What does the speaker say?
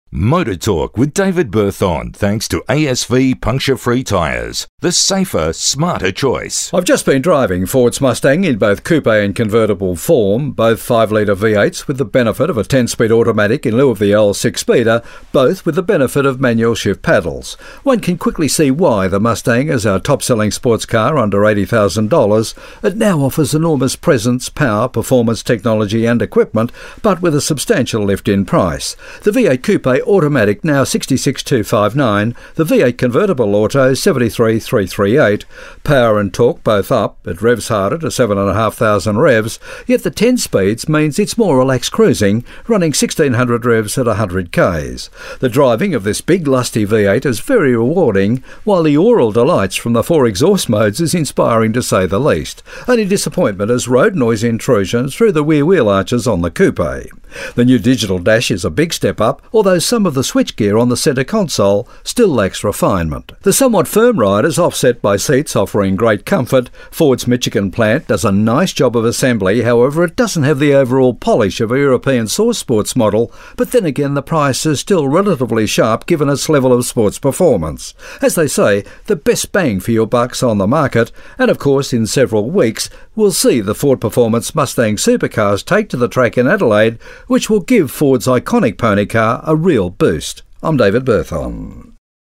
Motor Talk with David Berthon, thanks to ASV puncture-free tyres. The safer, smarter choice. I've just been driving Ford's Mustang in both coupe and convertible form, both 5-litre V8s with the benefit of a 10-speed automatic in lieu of the old 6-speeder, both with the benefit of manual shift paddles. One can quickly see why the Mustang is our top-selling sports car under $80,000. It now offers enormous presence, power, performance, technology and equipment, but with a substantial lift in price. The V8 Coupe Automatic now $66,259, the V8 Convertible Auto $73,338. Power and torque both up, it revs harder to 7,500 revs, yet the 10 speeds means it's more relaxed cruising, running 1,600 revs at 100 k's. The driving of this big lusty V8 is very rewarding, while the aural delights from the 4 exhaust modes is inspiring to say the least. Only disappointment is road noise intrusion through the rear wheel arches on the coupe. The new digital dash is a big step up, although some of the switchgear on the centre console still lacks refinement. The somewhat firm ride is offset by seats offering great comfort. Ford's Michigan plant does a nice job of assembly, however it doesn't have the overall polish of a European source sports model, but then again the price is still relatively sharp given its level of sports performance. As they say, the best bang for your buck's on the market, and of course in several weeks we'll see the Ford Performance Mustang supercars take to the track in Adelaide, which will give Ford's iconic pony car a real boost. I'm David Berthon.